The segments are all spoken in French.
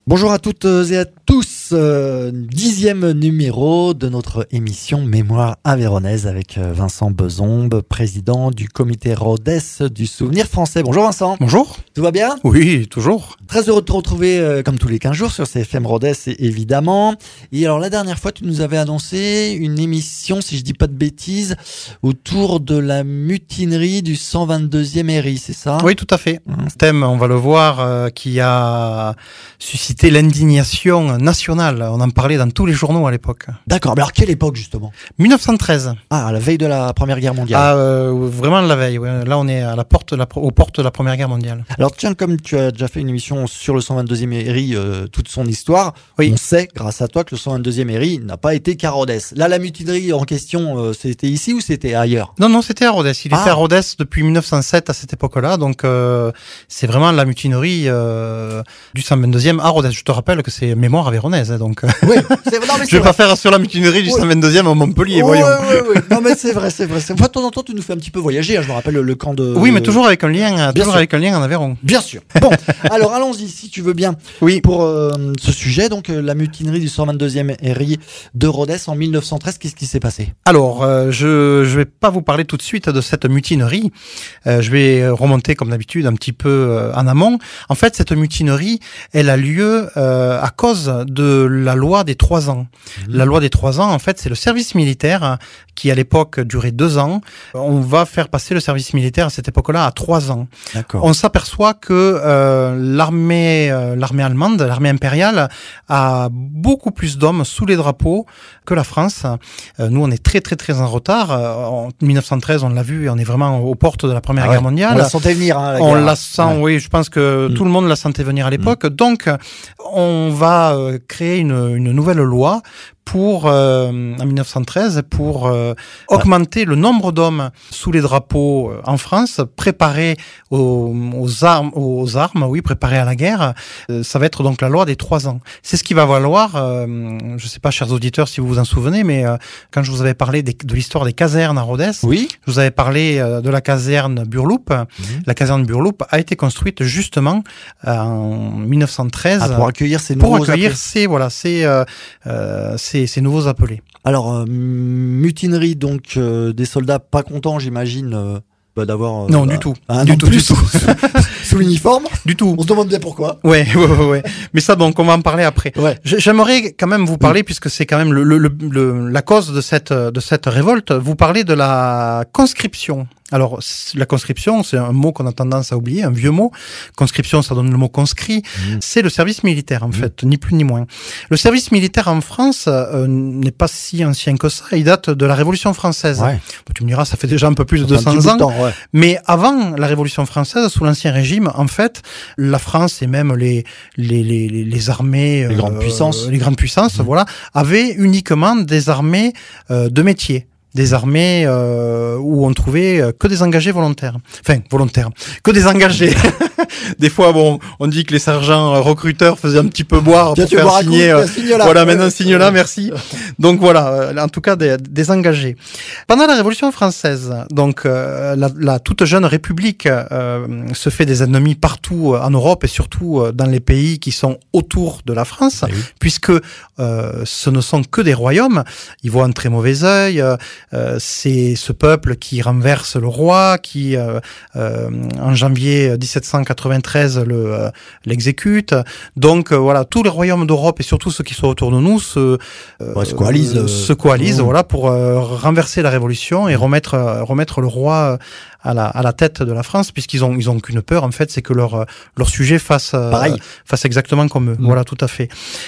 Bonjour à toutes et à tous, 10e numéro de notre émission Mémoire avéronaise avec Vincent Bezombe, président du comité Rhodes du souvenir français. Bonjour Vincent. Bonjour. Tout va bien ? Oui, toujours. Très heureux de te retrouver comme tous les 15 jours sur CFM Rhodes évidemment. Et alors la dernière fois tu nous avais annoncé une émission, si je dis pas de bêtises, autour de la mutinerie du 122e RI, c'est ça ? Oui, tout à fait. Thème, on va le voir, qui a suscité l'indignation nationale. On en parlait dans tous les journaux à l'époque. D'accord, mais alors quelle époque justement ? 1913. Ah, à la veille de la Première Guerre mondiale. Vraiment la veille. Ouais. Là, on est à aux portes de la Première Guerre mondiale. Alors tiens, comme tu as déjà fait une émission sur le 122e RI, toute son histoire, oui. On sait, grâce à toi, que le 122e RI n'a pas été qu'à Rhodes. Là, la mutinerie en question, c'était ici ou c'était ailleurs ? Non, c'était à Rhodes. Il était à Rhodes depuis 1907 à cette époque-là. Donc, c'est vraiment la mutinerie du 122e à Rhodes. Je te rappelle que c'est Mémoire avéronaise. Donc, oui, je vais pas faire sur la mutinerie du 122e à Montpellier, voyons. Oui. Non, mais c'est vrai. Enfin, de temps en temps, tu nous fais un petit peu voyager. Je me rappelle le camp de... Oui, mais toujours avec un lien en Aveyron. Bien sûr. Bon, alors allons-y, si tu veux bien. Oui. Pour ce sujet, donc la mutinerie du 122e RI de Rhodes en 1913, qu'est-ce qui s'est passé ? Alors, je vais pas vous parler tout de suite de cette mutinerie. Je vais remonter, comme d'habitude, un petit peu en amont. En fait, cette mutinerie, elle a lieu à cause de la loi des 3 ans. La loi des 3 ans, en fait, c'est le service militaire qui, à l'époque, durait 2 ans. On va faire passer le service militaire à cette époque-là à 3 ans. D'accord. On s'aperçoit que l'armée allemande, l'armée impériale, a beaucoup plus d'hommes sous les drapeaux que la France. Nous, on est très en retard. En 1913, on l'a vu, on est vraiment aux portes de la Première Guerre mondiale. On la sentait venir. Hein, on la sent, oui. Je pense que tout le monde la sentait venir à l'époque. Donc, on va créer une nouvelle loi pour en 1913 pour augmenter le nombre d'hommes sous les drapeaux en France, préparés aux armes, oui, préparés à la guerre. Ça va être donc la loi des 3 ans. C'est ce qui va valoir, je sais pas, chers auditeurs, si vous vous en souvenez, mais quand je vous avais parlé de l'histoire des casernes à Rhodes, oui, je vous avais parlé de la caserne Burloup. La caserne Burloup a été construite justement en 1913 pour accueillir ces nouveaux ces nouveaux appelés. Alors, mutinerie, donc, des soldats pas contents, j'imagine, d'avoir... non, du tout. Du tout. Sous l'uniforme. Du tout. On se demande bien pourquoi. Ouais. Mais ça, donc, on va en parler après. Ouais. J'aimerais quand même vous parler, puisque c'est quand même la cause de cette révolte, vous parler de la conscription. Alors, la conscription, c'est un mot qu'on a tendance à oublier, un vieux mot. Conscription, ça donne le mot conscrit. C'est le service militaire, en fait, ni plus ni moins. Le service militaire en France n'est pas si ancien que ça. Il date de la Révolution française. Ouais. Bon, tu me diras, ça fait déjà un peu plus de 200 ans. Temps, ouais. Mais avant la Révolution française, sous l'Ancien Régime, en fait, la France et même les armées... Les grandes puissances. Voilà, avaient uniquement des armées de métier. Des armées où on trouvait que des engagés volontaires. Enfin, volontaires. Que des engagés. Des fois, bon, on dit que les sergents recruteurs faisaient un petit peu boire pour faire signer. Voilà, maintenant signe là, merci. Donc voilà, en tout cas des engagés. Pendant la Révolution française, donc la toute jeune République se fait des ennemis partout en Europe et surtout dans les pays qui sont autour de la France, puisque ce ne sont que des royaumes. Ils voient un très mauvais œil. C'est ce peuple qui renverse le roi, qui en janvier 1793 l'exécute. Donc voilà, tous les royaumes d'Europe et surtout ceux qui sont autour de nous se coalisent voilà, pour renverser la révolution et remettre le roi à la tête de la France, puisqu'ils ont qu'une peur, en fait, c'est que leur sujet fasse exactement comme eux. Voilà, tout à fait.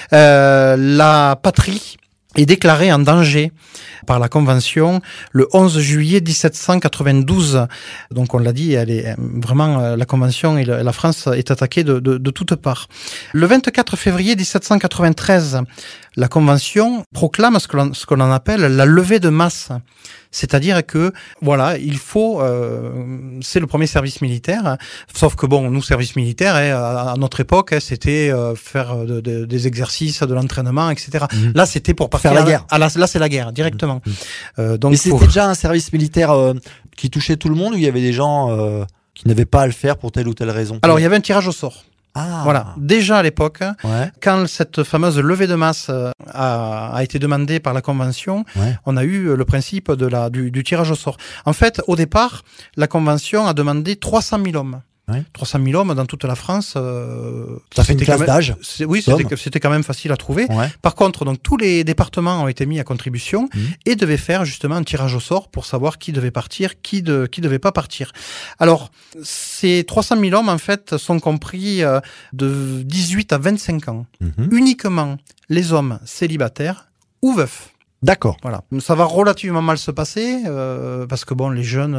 La patrie est déclarée en danger par la Convention le 11 juillet 1792. Donc on l'a dit, elle est vraiment, la Convention et la France est attaquée de toutes parts. Le 24 février 1793, la Convention proclame ce que l'on appelle la levée de masse. C'est-à-dire que, voilà, il faut... c'est le premier service militaire, sauf que, bon, nous, service militaire, à notre époque, c'était faire des exercices, de l'entraînement, etc. Là, c'était pour partir... Faire la guerre. Là, c'est la guerre, directement. Donc, mais c'était déjà un service militaire qui touchait tout le monde, ou il y avait des gens qui n'avaient pas à le faire pour telle ou telle raison? Alors, il y avait un tirage au sort. Ah. Voilà. Déjà à l'époque, Ouais. quand cette fameuse levée de masse a été demandée par la Convention, Ouais. on a eu le principe du tirage au sort. En fait, au départ, la Convention a demandé 300 000 hommes. Ouais. 300 000 hommes dans toute la France. Ça fait une c'était classe quand même- d'âge. Oui, c'était quand même facile à trouver. Ouais. Par contre, donc tous les départements ont été mis à contribution et devaient faire justement un tirage au sort pour savoir qui devait partir, qui devait pas partir. Alors, ces 300 000 hommes, en fait, sont compris de 18 à 25 ans. Uniquement les hommes célibataires ou veufs. D'accord. Voilà. Ça va relativement mal se passer parce que bon, les jeunes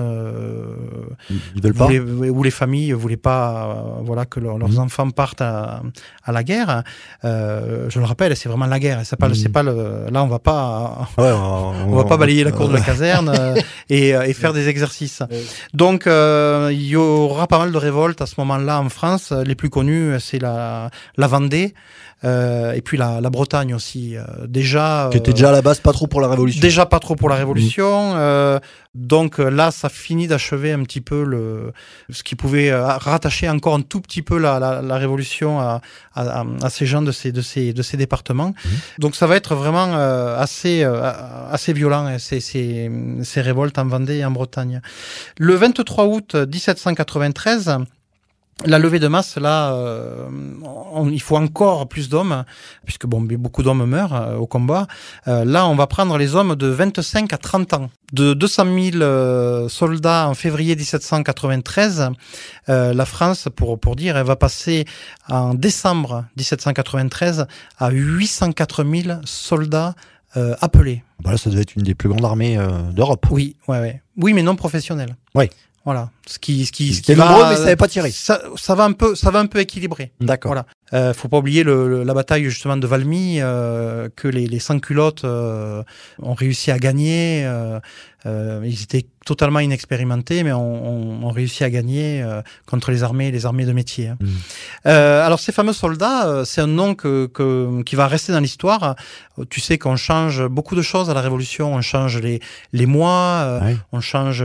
Ils veulent pas. ou les familles voulaient pas voilà que leurs enfants partent à la guerre. Je le rappelle, c'est vraiment la guerre. C'est pas là on va pas Ouais, on va pas balayer la cour de la caserne et faire des exercices. Donc il y aura pas mal de révoltes à ce moment-là en France. Les plus connues, c'est la Vendée. Et puis la Bretagne aussi. Déjà. Qui était déjà à la base pas trop pour la Révolution. Déjà pas trop pour la Révolution. Donc là, ça finit d'achever un petit peu ce qui pouvait rattacher encore un tout petit peu la Révolution à ces gens de ces départements. Donc ça va être vraiment assez violent, hein, ces révoltes en Vendée et en Bretagne. Le 23 août 1793, la levée de masse, là, il faut encore plus d'hommes, puisque bon, beaucoup d'hommes meurent au combat. Là, on va prendre les hommes de 25 à 30 ans. De 200 000 soldats en février 1793, la France, pour dire, elle va passer en décembre 1793 à 804 000 soldats appelés. Bah là, ça devait être une des plus grandes armées d'Europe. Oui, oui, mais non professionnels. Oui. Voilà, ce qui C'était nombreux, mais ça n'avait pas tiré. Ça va un peu équilibrer. D'accord. Voilà. Faut pas oublier la bataille justement de Valmy que les sans-culottes ont réussi à gagner. Ils étaient totalement inexpérimentés, mais ont réussi à gagner contre les armées de métier. Hein. Alors ces fameux soldats, c'est un nom qui va rester dans l'histoire. Tu sais qu'on change beaucoup de choses à la Révolution. On change les mois, on change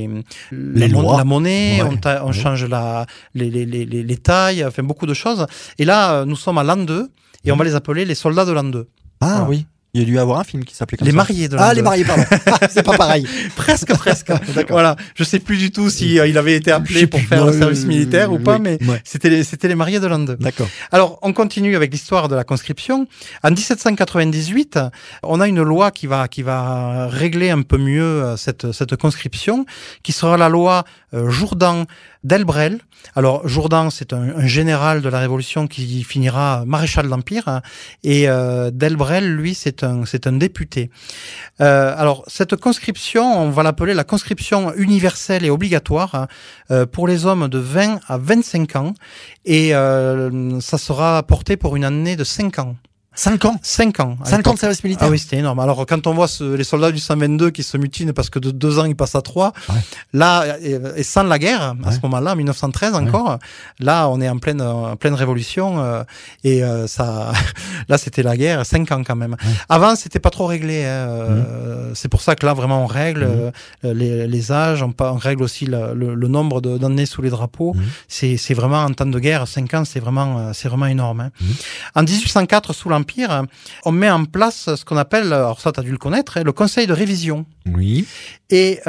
la monnaie, on change les tailles, enfin beaucoup de choses. Et là, nous sommes à l'an 2 et on va les appeler les soldats de l'an 2. Ah voilà. Oui. Il y a dû y avoir un film qui s'appelait comme Les ça. mariés de l'an 2. Ah, les mariés, pardon. C'est pas pareil. presque. D'accord. Voilà. Je sais plus du tout si il avait été appelé pour faire le service militaire ou pas, mais c'était les mariés de l'an 2. D'accord. Alors, on continue avec l'histoire de la conscription. En 1798, on a une loi qui va régler un peu mieux cette conscription, qui sera la loi Jourdan d'Elbrel. Alors, Jourdan, c'est un général de la Révolution qui finira maréchal de l'Empire, et Delbrel, lui, c'est un député. Alors, cette conscription, on va l'appeler la conscription universelle et obligatoire pour les hommes de 20 à 25 ans, et ça sera porté pour une année de 5 ans. 5 ans 5 ans. 5 ans de service militaire. Ah oui, c'était énorme. Alors, quand on voit les soldats du 122 qui se mutinent parce que de 2 ans, ils passent à 3, là, et sans la guerre, à ce moment-là, en 1913 encore, là, on est en pleine révolution, et ça, là, c'était la guerre, 5 ans quand même. Avant, c'était pas trop réglé, hein, c'est pour ça que là, vraiment, on règle les âges, on règle aussi le nombre d'années sous les drapeaux. C'est vraiment, en temps de guerre, 5 ans, c'est vraiment énorme. Hein. En 1804, sous l'Empire, on met en place ce qu'on appelle, alors ça tu as dû le connaître, hein, le conseil de révision. Oui. Et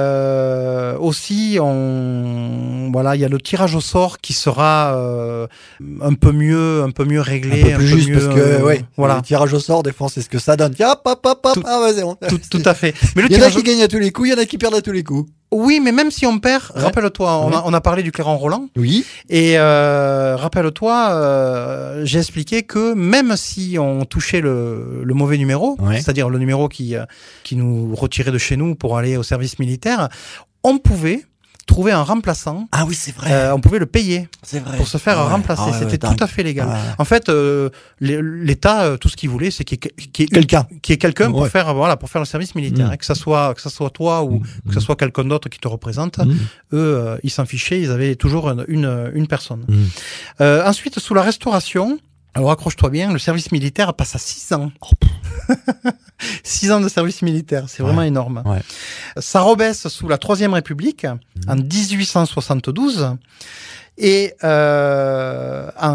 aussi, il y a le tirage au sort qui sera un peu mieux réglé, un peu plus juste, parce que voilà. Le tirage au sort, des fois, c'est ce que ça donne. Hop, vas-y. Tout à fait. Mais il y en a qui gagnent à tous les coups, il y en a qui perdent à tous les coups. Oui, mais même si on perd, rappelle-toi, on a parlé du clairon Roland. Oui. Et rappelle-toi, j'ai expliqué que même si on touchait le mauvais numéro, c'est-à-dire le numéro qui nous retirait de chez nous pour aller au service militaire, on pouvait trouver un remplaçant. Ah oui, c'est vrai. On pouvait le payer. C'est vrai. Pour se faire remplacer. C'était tout à fait légal. En fait, l'État, tout ce qu'il voulait, c'est qu'il y ait quelqu'un pour faire le service militaire. Que ça soit toi ou que ce soit quelqu'un d'autre qui te représente. Eux, ils s'en fichaient. Ils avaient toujours une personne. Ensuite, sous la Restauration, alors accroche-toi bien, le service militaire passe à 6 ans. 6 ans de service militaire, c'est vraiment énorme. Ouais. Ça rebaisse sous la Troisième République en 1872. Et en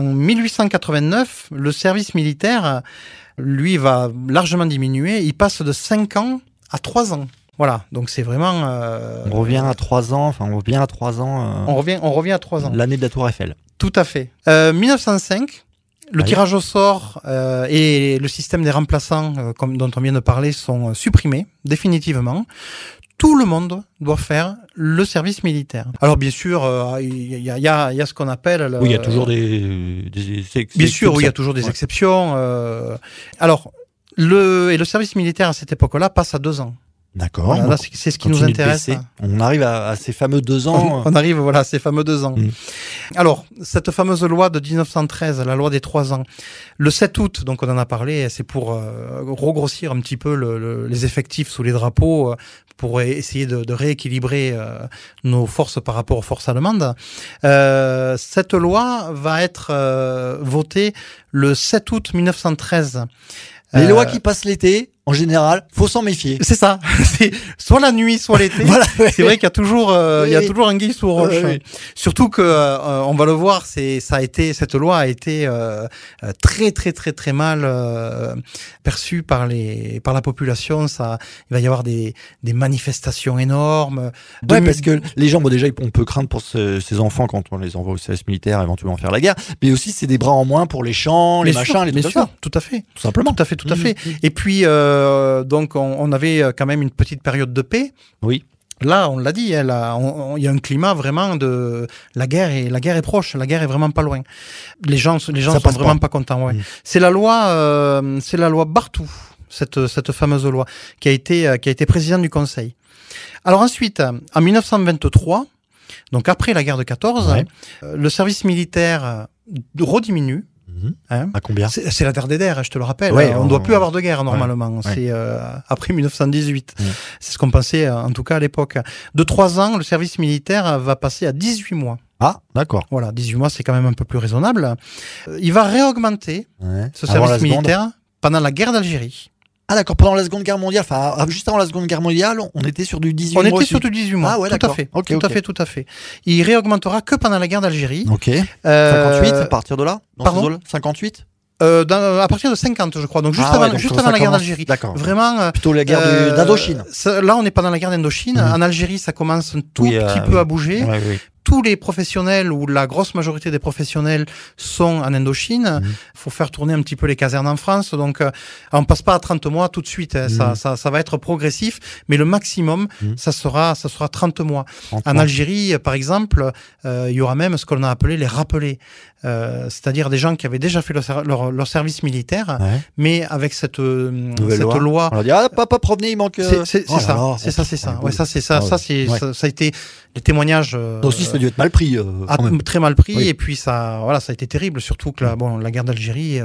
1889, le service militaire, lui, va largement diminuer. Il passe de 5 ans à 3 ans. Voilà, donc c'est vraiment... On revient à 3 ans, on revient à 3 ans. On revient à 3 ans. L'année de la Tour Eiffel. Tout à fait. 1905, le tirage au sort et le système des remplaçants, dont on vient de parler, sont supprimés définitivement. Tout le monde doit faire le service militaire. Alors bien sûr, il y a ce qu'on appelle... Oui, il y a toujours des bien sûr, oui, il y a toujours des exceptions. Alors, le service militaire à cette époque-là passe à 2 ans. D'accord. Voilà, là, c'est ce qui nous intéresse. On arrive à ces fameux 2 ans. On arrive, voilà, à ces fameux 2 ans. Alors, cette fameuse loi de 1913, la loi des 3 ans, le 7 août, donc on en a parlé, c'est pour regrossir un petit peu les effectifs sous les drapeaux, pour essayer de rééquilibrer nos forces par rapport aux forces allemandes. Cette loi va être votée le 7 août 1913. Les lois qui passent l'été, en général, faut s'en méfier. C'est ça. C'est soit la nuit, soit l'été. Voilà, ouais. C'est vrai qu'il y a toujours, anguille sous roche. Oui. Surtout que, on va le voir, cette loi a été très très très très mal perçue par la population. Il va y avoir des manifestations énormes. Ouais, parce que les gens, déjà, on peut craindre pour ces enfants quand on les envoie au service militaire, éventuellement faire la guerre. Mais aussi, c'est des bras en moins pour les champs, les machins, les trucs. Tout à fait. Tout simplement. Tout à fait. Et puis, donc on avait quand même une petite période de paix. Oui. Là, on l'a dit, il y a un climat vraiment de la guerre est proche, la guerre est vraiment pas loin. Les gens sont vraiment pas contents. Ouais. C'est la loi Barthou, cette fameuse loi qui a été président du Conseil. Alors ensuite, en 1923, donc après la guerre de 14, le service militaire rediminue. À combien ? C'est la terre des terres, je te le rappelle. Ouais, on ne doit plus avoir de guerre normalement. Ouais. C'est après 1918. C'est ce qu'on pensait en tout cas à l'époque. De 3 ans, le service militaire va passer à 18 mois. Ah, d'accord. Voilà, 18 mois, c'est quand même un peu plus raisonnable. Il va réaugmenter ce service militaire pendant la guerre d'Algérie. Ah d'accord, pendant la Seconde Guerre mondiale, juste avant la Seconde Guerre mondiale, on était sur du 18 mois. On était sur du 18 mois. Ah ouais, tout à fait. Tout à fait. Il réaugmentera que pendant la guerre d'Algérie. Ok. 58, à partir de là? Pardon? 58? À partir de 50, je crois. Donc juste avant la guerre d'Algérie. D'accord. Vraiment. Plutôt la guerre d'Indochine. Là, on n'est pas dans la guerre d'Indochine. En Algérie, ça commence un tout petit peu à bouger. Oui. Tous les professionnels ou la grosse majorité des professionnels sont en Indochine. Faut faire tourner un petit peu les casernes en France. Donc, on passe pas à 30 mois tout de suite. Ça va être progressif, mais le maximum, ça sera 30 mois. En Algérie, par exemple, il y aura même ce qu'on a appelé les rappelés. C'est-à-dire des gens qui avaient déjà fait leur service militaire, mais avec cette loi. On va dire, papa, revenez, il manque. C'est ça. Ouais, ça, c'est ça. Ça a été les témoignages. Aussi, ça a dû être mal pris. Très mal pris, et puis ça a été terrible, surtout que la guerre d'Algérie,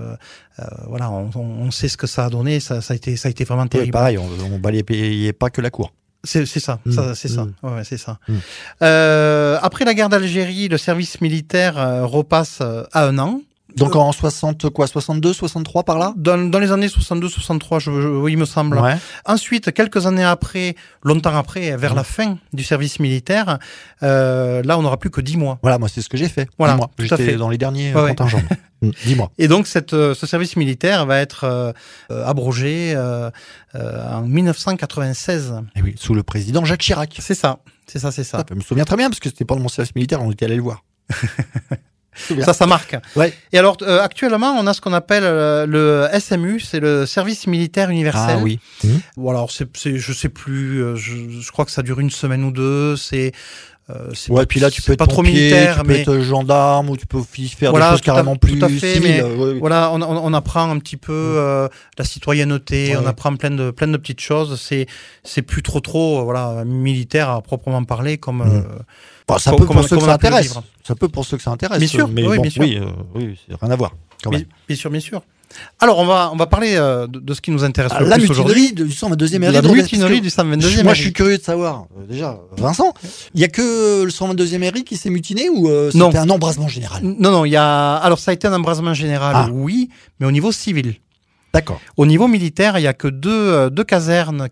on sait ce que ça a donné, ça a été vraiment terrible. Pareil, on balayait pas que la cour. C'est ça. Ouais, c'est ça. Après la guerre d'Algérie, le service militaire repasse à 1 an. Donc en 62, 63 par là? Dans les années 62, 63, oui, il me semble. Ouais. Ensuite, quelques années après, longtemps après, vers la fin du service militaire, là, on n'aura plus que 10 mois. Voilà, moi, c'est ce que j'ai fait. Voilà, 10 mois. J'étais dans les derniers contingents. 10 mois. Et donc, ce service militaire va être abrogé en 1996. Et oui, sous le président Jacques Chirac. C'est ça. Je me souviens très bien, parce que c'était pendant mon service militaire, on était allé le voir. Ça marque. Ouais. Et alors, actuellement, on a ce qu'on appelle le SMU, c'est le service militaire universel. Ah oui. Bon, alors, je sais plus, je crois que ça dure 1 semaine ou 2, puis là, tu peux être pas trop militaire, tu peux être gendarme, ou tu peux faire des choses carrément plus civiles. Voilà, on apprend un petit peu la citoyenneté, on apprend plein de petites choses. C'est plus trop militaire à proprement parler comme. Ça peut pour ceux que ça intéresse. Ça peut pour ceux que ça intéresse. Bien sûr, mais bien sûr. Oui, c'est rien à voir. Bien sûr. Alors, on va parler de ce qui nous intéresse le plus aujourd'hui. La mutinerie du 122e RI. La mutinerie du 122e RI. Moi, je suis curieux de savoir, déjà, Vincent, il y a que le 122e RI qui s'est mutiné ou c'était un embrasement général? Non, alors ça a été un embrasement général, oui, mais au niveau civil. D'accord. Au niveau militaire, il y a que deux casernes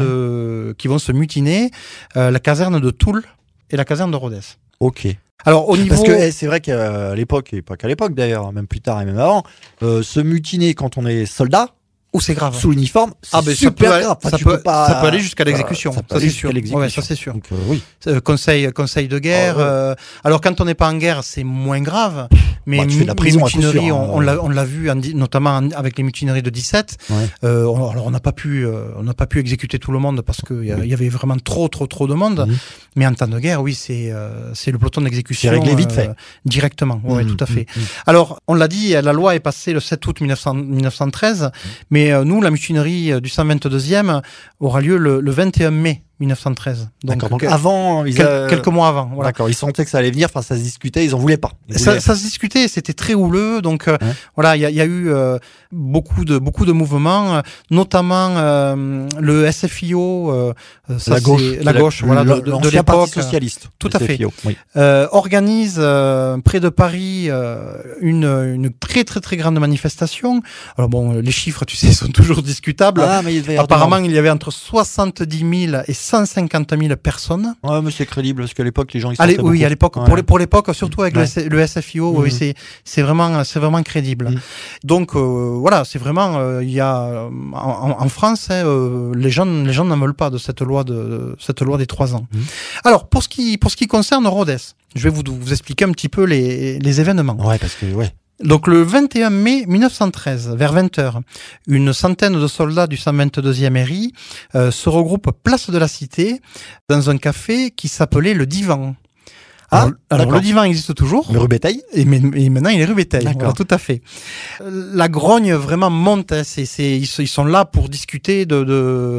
qui vont se mutiner, la caserne de Toul et la caserne de Rodez. Ok. Alors au niveau, Parce que c'est vrai qu'à l'époque, et pas qu'à l'époque d'ailleurs, même plus tard et même avant, se mutiner quand on est soldat, où c'est grave. sous l'uniforme, c'est super grave. Enfin, ça tu peut peux pas, ça peut aller jusqu'à l'exécution. ça peut Ça aller c'est jusqu'à sûr. l'exécution. Ouais, ça c'est sûr. Donc, oui. Conseil de guerre. Alors quand on n'est pas en guerre, c'est moins grave. Mais Bah, tu fais de la prison, les à coup mutineries, sûr, hein. on l'a vu notamment avec les mutineries de 17. Ouais. Alors on n'a pas pu exécuter tout le monde parce que il y avait vraiment trop de monde. Mais en temps de guerre, oui, c'est le peloton d'exécution. C'est réglé vite fait. Directement. Ouais, tout à fait. Alors on l'a dit, la loi est passée le 7 août 1913, mais nous, la mutinerie du 122e aura lieu le 21 mai 1913. Donc avant, quelques mois avant. Voilà. D'accord, ils sentaient que ça allait venir, enfin ça se discutait, ils en voulaient pas. Ça se discutait, c'était très houleux, donc voilà, il y a eu beaucoup de mouvements, notamment le SFIO, la gauche, voilà, de l'ancien l'époque, parti socialiste. tout à fait, oui. organise près de Paris une très grande manifestation. Alors bon, les chiffres, tu sais, sont toujours discutables. Mais apparemment, il y avait entre 70 000 et 150 000 personnes. Ouais, mais c'est crédible parce qu'à l'époque, les gens ils sortaient beaucoup. Oui, à l'époque, pour l'époque, surtout avec le SFIO, oui, c'est vraiment crédible. Donc voilà, c'est vraiment il y a en France, les gens n'en veulent pas de cette loi des 3 ans. Alors pour ce qui concerne Rodez, je vais vous expliquer un petit peu les événements. Ouais, parce que Donc le 21 mai 1913, vers 20h, une centaine de soldats du 122e RI se regroupent place de la Cité dans un café qui s'appelait le Divan. Alors le Divan existe toujours. Le rue Béteil. Et maintenant il est rue Béteil. D'accord. Voilà, tout à fait. La grogne vraiment monte. Hein, ils sont là pour discuter d'une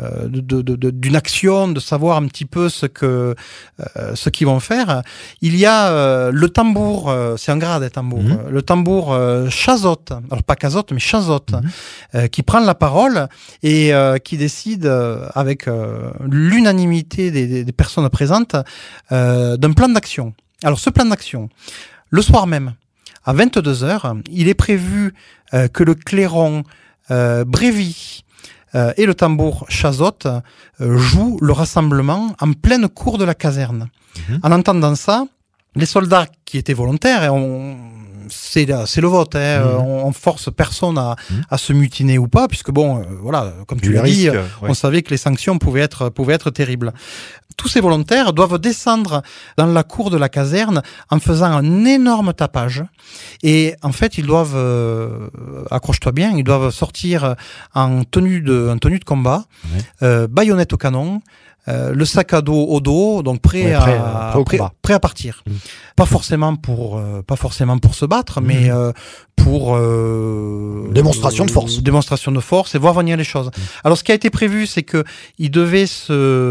action, de savoir un petit peu ce qu'ils vont faire. Il y a le tambour, c'est un grade, tambour. Le tambour Chazotte, alors pas Cazotte mais Chazotte, qui prend la parole et qui décide avec l'unanimité des personnes présentes d'un plan d'action. Alors ce plan d'action, le soir même, à 22h, il est prévu que le clairon Brévy et le tambour Chazotte jouent le rassemblement en pleine cour de la caserne. En entendant ça, les soldats qui étaient volontaires, c'est le vote, on force personne à se mutiner ou pas, puisque bon, voilà, comme tu l'as dit, on savait que les sanctions pouvaient être terribles. Tous ces volontaires doivent descendre dans la cour de la caserne en faisant un énorme tapage. Et en fait, ils doivent, accroche-toi bien, ils doivent sortir en tenue de combat, baïonnette au canon, le sac à dos au dos, donc prêt à partir. Pas forcément pour se battre, mais pour démonstration de force et voir venir les choses. Alors ce qui a été prévu, c'est que il devait se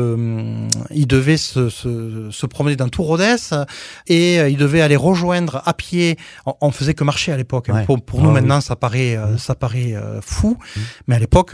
promener dans tout Rodez et il devait aller rejoindre à pied. On faisait que marcher à l'époque. Pour nous maintenant, ça paraît fou, mais à l'époque,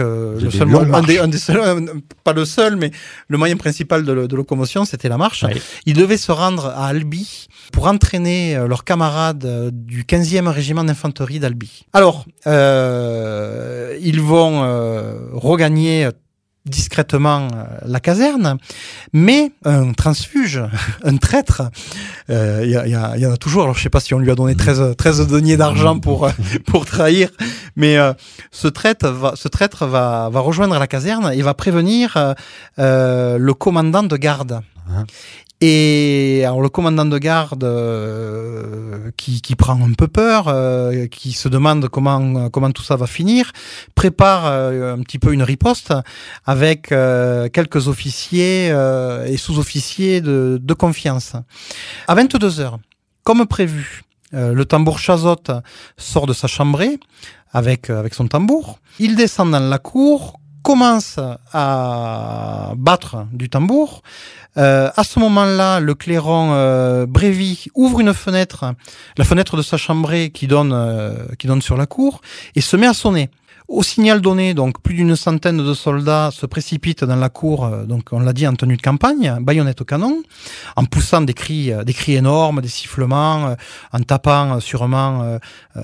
pas le seul, mais le moyen principal de locomotion, c'était la marche. Ils devaient se rendre à Albi pour entraîner leurs camarades du 15e régiment d'infanterie d'Albi. Alors, ils vont regagner discrètement la caserne, mais un transfuge, un traître, il y en a toujours. Alors je sais pas si on lui a donné 13 deniers d'argent pour trahir, mais ce traître va rejoindre la caserne et va prévenir le commandant de garde. Et alors le commandant de garde qui prend un peu peur, qui se demande comment tout ça va finir, prépare un petit peu une riposte avec quelques officiers et sous-officiers de confiance. À 22h, comme prévu, le tambour Chazotte sort de sa chambrée avec son tambour. Il descend dans la cour, commence à battre du tambour. À ce moment-là, le clairon Brévy ouvre une fenêtre, la fenêtre de sa chambrée qui donne sur la cour, et se met à sonner. Au signal donné, donc plus d'une centaine de soldats se précipitent dans la cour, donc on l'a dit en tenue de campagne, baïonnette au canon, en poussant des cris énormes, des sifflements, en tapant sûrement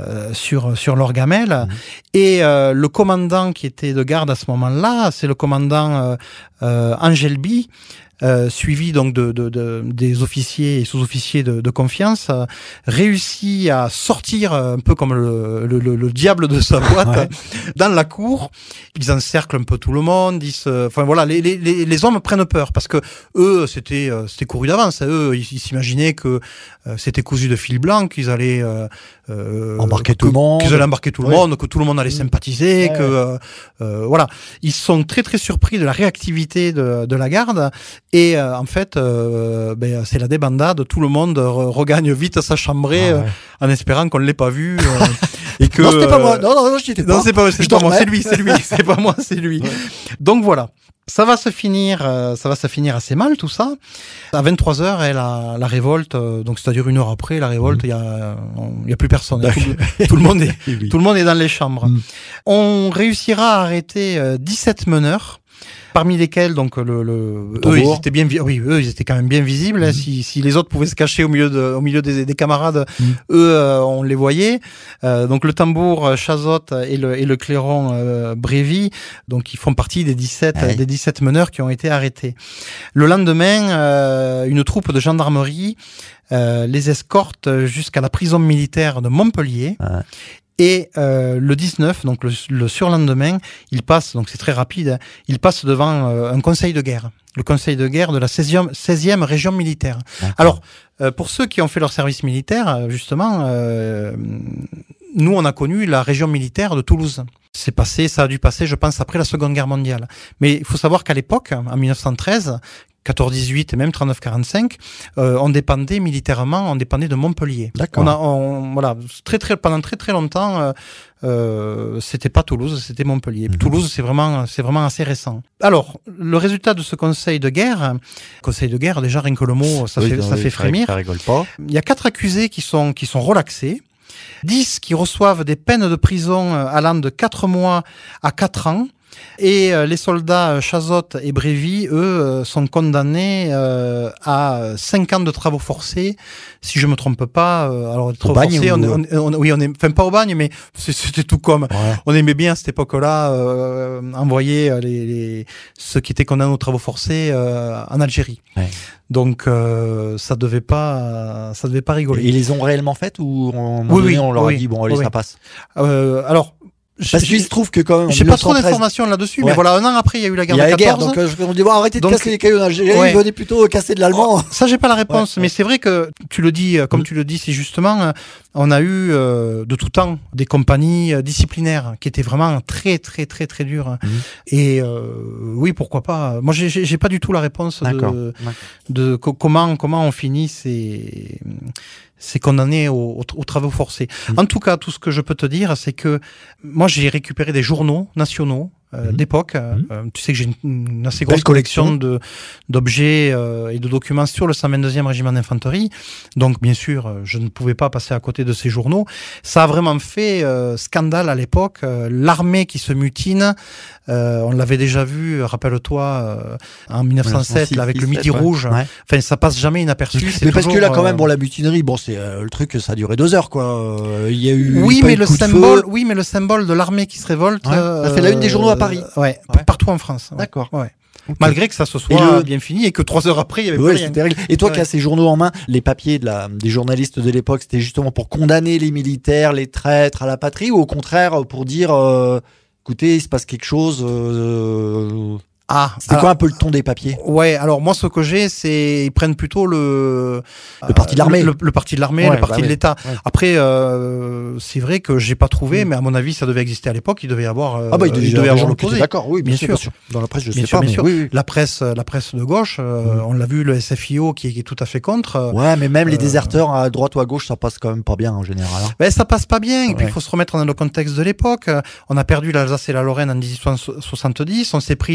sur leur gamelle. Et le commandant qui était de garde à ce moment-là, c'est le commandant Angelby, suivi donc des officiers et sous-officiers de confiance, réussit à sortir un peu comme le diable de sa boîte dans la cour. Ils encerclent un peu tout le monde. Enfin voilà, les hommes prennent peur parce que eux c'était couru d'avance. Eux ils s'imaginaient que c'était cousu de fil blanc, qu'ils allaient embarquer tout le monde, que tout le monde allait sympathiser, voilà. Ils sont très très surpris de la réactivité de la garde. Et en fait, c'est la débandade. Tout le monde regagne vite sa chambrée en espérant qu'on ne l'ait pas vu. Et que, non, c'était pas moi. Non, je n'étais pas. Non, c'est pas moi. C'est lui. C'est pas moi, c'est lui. Ouais. Donc voilà. Ça va se finir assez mal, tout ça. À 23h, la révolte, donc c'est-à-dire 1 heure après, la révolte, il y a plus personne. Tout le monde est dans les chambres. On réussira à arrêter 17 meneurs. Parmi lesquels donc eux ils étaient quand même bien visibles. Si les autres pouvaient se cacher au milieu des camarades, eux on les voyait. Donc le tambour Chazotte et le clairon Brévy, donc ils font partie des 17 meneurs qui ont été arrêtés. Le lendemain, une troupe de gendarmerie les escorte jusqu'à la prison militaire de Montpellier. Et le 19, donc le surlendemain, il passe, donc c'est très rapide, il passe devant un conseil de guerre, le conseil de guerre de la 16e région militaire. D'accord. Alors, pour ceux qui ont fait leur service militaire, justement, nous on a connu la région militaire de Toulouse. Ça a dû passer, je pense, après la Seconde Guerre mondiale. Mais il faut savoir qu'à l'époque, en 1913, 14-18 et même 39-45, on dépendait militairement, de Montpellier. D'accord. Voilà, pendant très longtemps, c'était pas Toulouse, c'était Montpellier. Toulouse, c'est vraiment assez récent. Alors, le résultat de ce conseil de guerre, déjà rien que le mot, ça fait frémir. Ça rigole pas. Il y a 4 accusés qui sont relaxés. 10 qui reçoivent des peines de prison allant de 4 mois à 4 ans. Et les soldats Chazotte et Brévy, eux, sont condamnés à 5 ans de travaux forcés, si je me trompe pas. Alors, travaux forcés, enfin pas au bagne, mais c'était tout comme. Ouais. On aimait bien à cette époque-là envoyer ceux qui étaient condamnés aux travaux forcés en Algérie. Ouais. Donc ça devait pas rigoler. Et ils les ont réellement faites ou on leur a dit bon allez ça passe. Alors. Parce qu'il se trouve que quand même. J'ai pas trop d'informations là-dessus, mais voilà, 1 an après, il y a eu la guerre de 14. Donc, on dit, bon, arrêtez de casser les cailloux d'Algérie, ils venaient plutôt casser de l'allemand. Ça, j'ai pas la réponse, mais c'est vrai que tu le dis, comme tu le dis, c'est justement, on a eu, de tout temps, des compagnies disciplinaires qui étaient vraiment très dures. Et, oui, pourquoi pas. Moi, j'ai pas du tout la réponse de comment on finit ces condamnés aux travaux forcés. En tout cas, tout ce que je peux te dire, c'est que moi, j'ai récupéré des journaux nationaux d'époque. Tu sais que j'ai une assez grosse collection d'objets et de documents sur le 122e régiment d'infanterie. Donc, bien sûr, je ne pouvais pas passer à côté de ces journaux. Ça a vraiment fait scandale à l'époque. L'armée qui se mutine, on l'avait déjà vu, rappelle-toi, en 1907, là, avec le Midi Rouge. Ouais. Enfin, ça passe jamais inaperçu. Mais parce que là, quand même, la mutinerie, bon, c'est le truc, ça a duré 2 heures, quoi. Il y a eu. Oui, mais le symbole de l'armée qui se révolte. Ça fait la une des journaux à Paris. Partout en France. D'accord. Ouais. Okay. Malgré que ça se soit bien fini et que 3 heures après, il y avait plus rien. Terrible. Et toi qui as ces journaux en main, les papiers des journalistes de l'époque, c'était justement pour condamner les militaires, les traîtres à la patrie, ou au contraire pour dire, écoutez, il se passe quelque chose. C'était quoi un peu le ton des papiers? Ouais, alors moi ce que j'ai, c'est ils prennent plutôt le parti de l'armée, le parti de l'armée, le parti de l'État. Ouais. Après, c'est vrai que j'ai pas trouvé, mais à mon avis, ça devait exister à l'époque. Il devait y avoir, il devait y avoir l'opposé. D'accord, oui, bien sûr. Dans la presse, je sais pas, mais oui. La presse de gauche, on l'a vu, le SFIO qui est tout à fait contre. Ouais, mais même les déserteurs à droite ou à gauche, ça passe quand même pas bien en général. Ben ça passe pas bien. Et puis il faut se remettre dans le contexte de l'époque. On a perdu l'Alsace et la Lorraine en 1870. On s'est pris une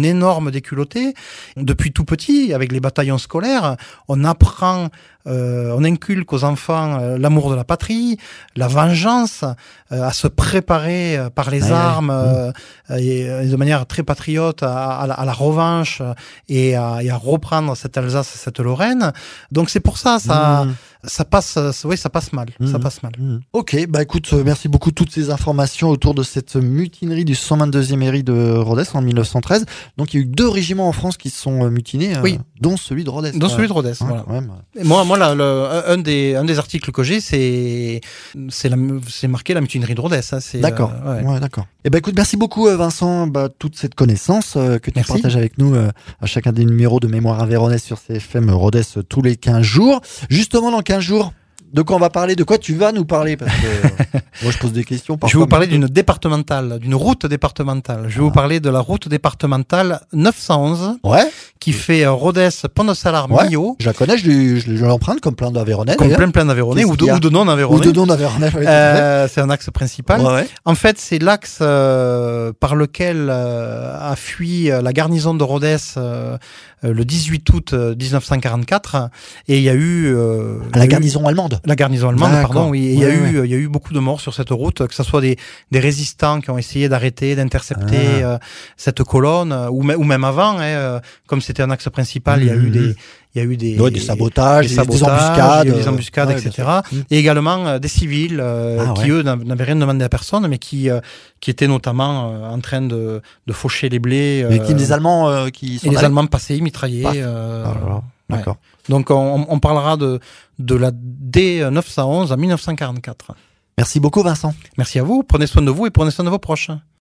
énorme déculottée. Depuis tout petit, avec les bataillons scolaires, on apprend, on inculque aux enfants l'amour de la patrie, la vengeance, à se préparer par les armes et de manière très patriote à la revanche et à reprendre cette Alsace, cette Lorraine. Donc c'est pour ça, ça passe mal. Ça passe mal. Ok, bah écoute, merci beaucoup de toutes ces informations autour de cette mutinerie du 122e Héry de Rodez en 1913. Donc il y a eu 2 régiments en France qui se sont mutinés, dont celui de Rodez. Celui de Rodez, voilà. Ouais, et moi un des articles que j'ai, c'est marqué la mutinerie de Rodez. Ça, c'est, d'accord. D'accord. Et ben écoute, merci beaucoup Vincent, toute cette connaissance que tu partages avec nous à chacun des numéros de Mémoire Aveyronnaise sur CFM Rodez tous les 15 jours. Justement, dans 15 jours, de quoi on va parler? De quoi tu vas nous parler? Parce que moi, je pose des questions. Je vais vous parler d'une route départementale. Je vais vous parler de la route départementale 911. Ouais. Qui fait Rodez, Pont-de-Salars-Millau. Je la connais, je l'emprunte comme plein d'Aveyronais. Comme plein d'Aveyronais ou de non-Aveyronais. Ou de non-Aveyronais. C'est un axe principal. Ouais. En fait, c'est l'axe par lequel a fui la garnison de Rodez le 18 août 1944. Et il y a eu... la garnison allemande. La garnison allemande, pardon, oui. Et il y a eu beaucoup de morts sur cette route, que ce soit des résistants qui ont essayé d'arrêter, d'intercepter cette colonne, ou même avant, comme c'était un axe principal, il y a eu des sabotages, des embuscades, etc. Et également des civils qui, eux, n'avaient rien demandé à personne, mais qui étaient notamment en train de faucher les blés. Mais les Allemands qui sont les Allemands passaient, mitraillaient. D'accord. Donc on parlera de la D911 en 1944. Merci beaucoup Vincent. Merci à vous, prenez soin de vous et prenez soin de vos proches.